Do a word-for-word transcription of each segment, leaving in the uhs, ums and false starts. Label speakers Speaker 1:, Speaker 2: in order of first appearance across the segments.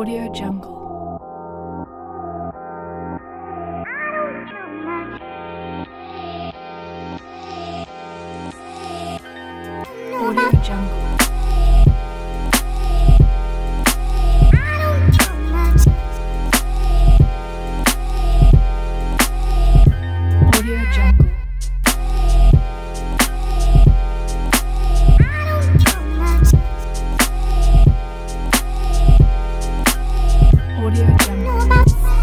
Speaker 1: Audio Jungle. Audio Jungle. Audio Jungle. Audio Jungle.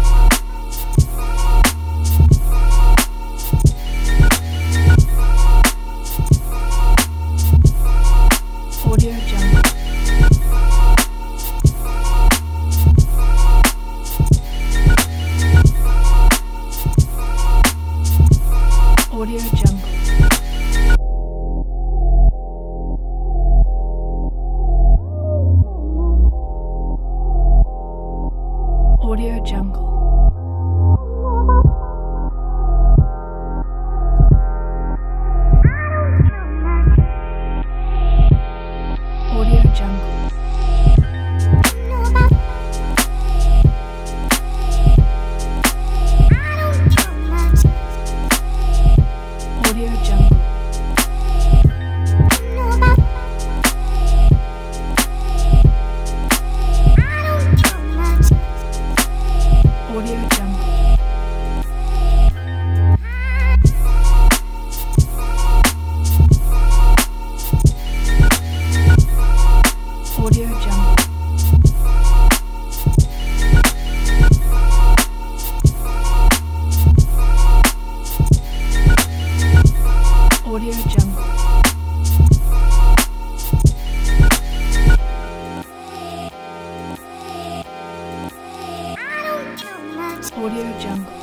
Speaker 1: Audio Jungle. Audio Jungle. Audio Jungle. Audio Jungle. Audio Jungle. Audio Jungle. Audio Jungle. Audio Jungle. Audio Jungle.